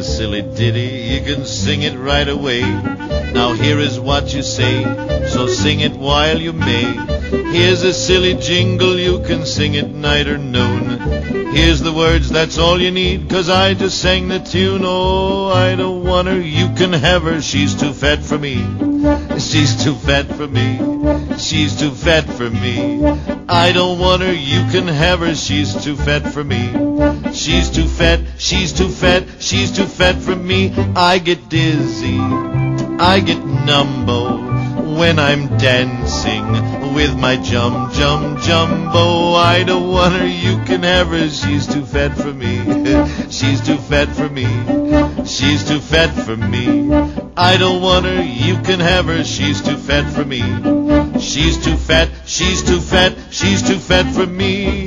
a silly ditty, you can sing it right away. Now here is what you say, so sing it while you may. Here's a silly jingle, you can sing it night or noon. Here's the words, that's all you need, 'cause I just sang the tune. Oh, I don't want her, you can have her, she's too fat for me. She's too fat for me. She's too fat for me. I don't want her, you can have her, she's too fat for me. She's too fat, she's too fat, she's too fat for me. I get dizzy, I get numbo when I'm dancing with my jumbo. I don't want her, you can have her, she's too fat for me. She's too fat for me. She's too fat for me. I don't want her, you can have her, she's too fat for me. She's too fat, she's too fat, she's too fat for me.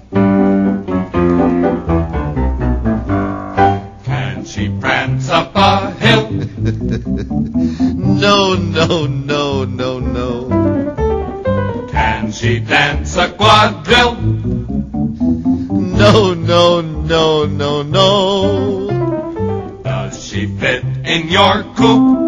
Can she prance up a hill? No, no, no, no, no. Can she dance a quadrille? No, no, no, no, no. Does she fit in your coupe?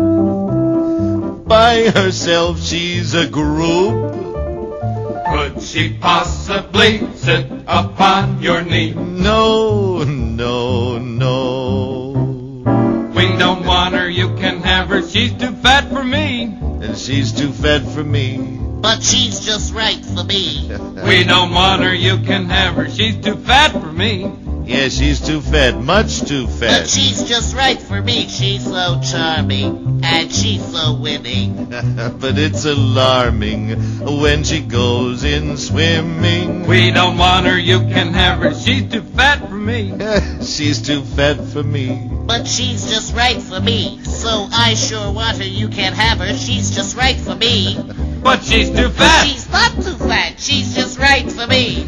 By herself she's a group. Could she possibly sit upon your knee? No, no, no. We don't want her, you can have her, she's too fat for me. And she's too fat for me. But she's just right for me. We don't want her, you can have her, she's too fat for me. Yeah, she's too fat, much too fat. But she's just right for me. She's so charming, and she's so winning. But it's alarming when she goes in swimming. We don't want her, you can have her, she's too fat for me. She's too fat for me. But she's just right for me. So I sure want her, you can have her. She's just right for me. But she's too But fat. she's not too fat. She's just right for me.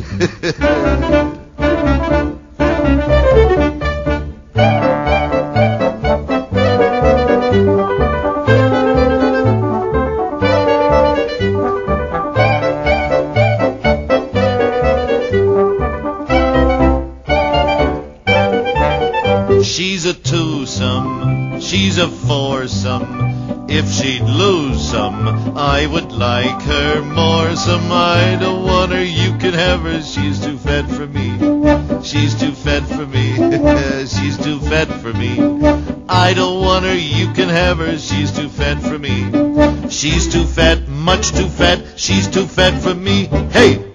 She's a twosome, she's a foursome. If she'd lose some, I would like her more some. I don't want her, you can have her, she's too fat for me. She's too fat for me. She's too fat for me. I don't want her, you can have her, she's too fat for me. She's too fat, much too fat, she's too fat for me. Hey!